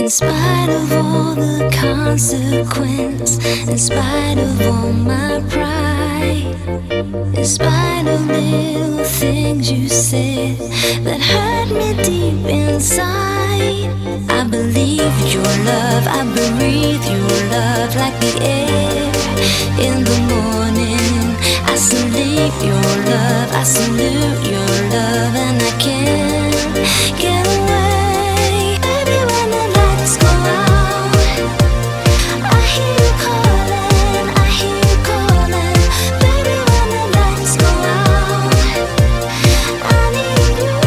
In spite of all the consequence, in spite of all my pride, in spite of little things you said that hurt me deep inside, I believe your love, I breathe your love like the air in the morning. I salute your love, I salute your love, and I can't get away. Baby, when the lights go out, I hear you calling, I hear you calling. Baby, when the lights go out, I need you.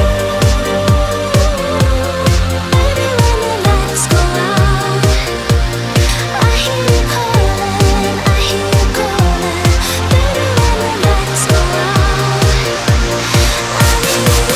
Baby, when the lights go out, I hear you calling, I hear you calling. Baby, when the lights go out, I need you.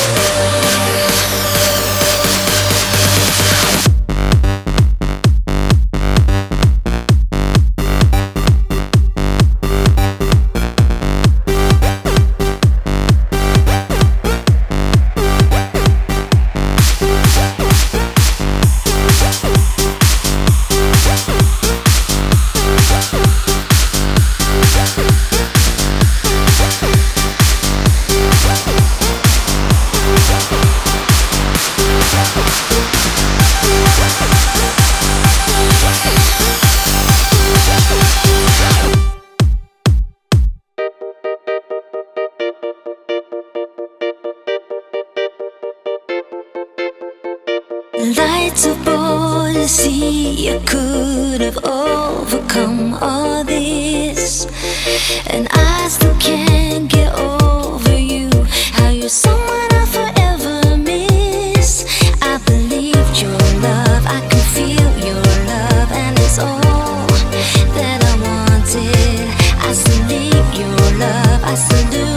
Lights aboard the sea, you could have overcome all this, and I still can't get over you. How you're someone I forever miss. I believed your love, I can feel your love, and it's all that I wanted. I salute your love, I salute